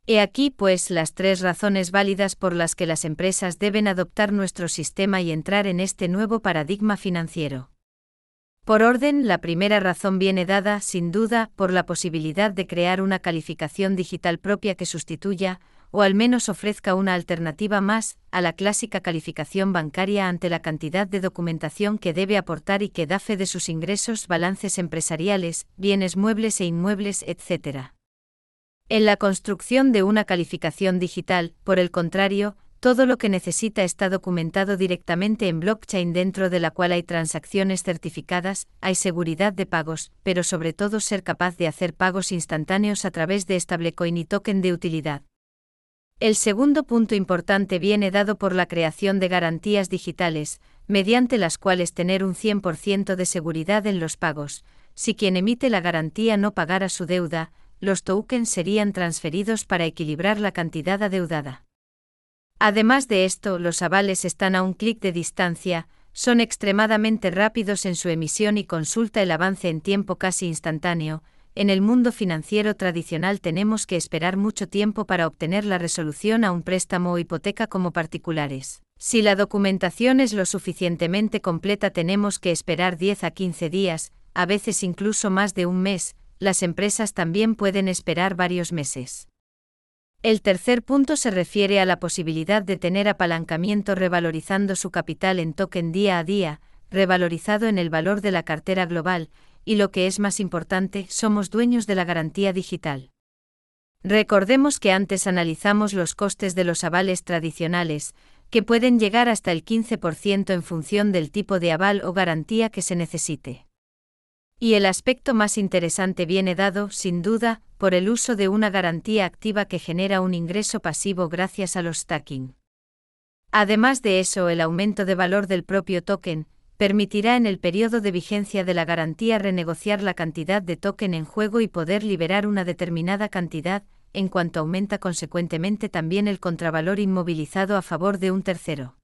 He aquí, pues, las 3 razones válidas por las que las empresas deben adoptar nuestro sistema y entrar en este nuevo paradigma financiero. Por orden, la primera razón viene dada, sin duda, por la posibilidad de crear una calificación digital propia que sustituya, o al menos ofrezca una alternativa más, a la clásica calificación bancaria ante la cantidad de documentación que debe aportar y que da fe de sus ingresos, balances empresariales, bienes muebles e inmuebles, etc. En la construcción de una calificación digital, por el contrario, todo lo que necesita está documentado directamente en blockchain, dentro de la cual hay transacciones certificadas, hay seguridad de pagos, pero sobre todo ser capaz de hacer pagos instantáneos a través de stablecoin y token de utilidad. El segundo punto importante viene dado por la creación de garantías digitales, mediante las cuales tener un 100% de seguridad en los pagos. Si quien emite la garantía no pagara su deuda, los tokens serían transferidos para equilibrar la cantidad adeudada. Además de esto, los avales están a un clic de distancia, son extremadamente rápidos en su emisión y consulta el avance en tiempo casi instantáneo. En el mundo financiero tradicional tenemos que esperar mucho tiempo para obtener la resolución a un préstamo o hipoteca como particulares. Si la documentación es lo suficientemente completa, tenemos que esperar 10 a 15 días, a veces incluso más de un mes. Las empresas también pueden esperar varios meses. El tercer punto se refiere a la posibilidad de tener apalancamiento revalorizando su capital en token día a día, revalorizado en el valor de la cartera global, y lo que es más importante, somos dueños de la garantía digital. Recordemos que antes analizamos los costes de los avales tradicionales, que pueden llegar hasta el 15% en función del tipo de aval o garantía que se necesite. Y el aspecto más interesante viene dado, sin duda, por el uso de una garantía activa que genera un ingreso pasivo gracias a los stacking. Además de eso, el aumento de valor del propio token permitirá en el periodo de vigencia de la garantía renegociar la cantidad de token en juego y poder liberar una determinada cantidad, en cuanto aumenta consecuentemente también el contravalor inmovilizado a favor de un tercero.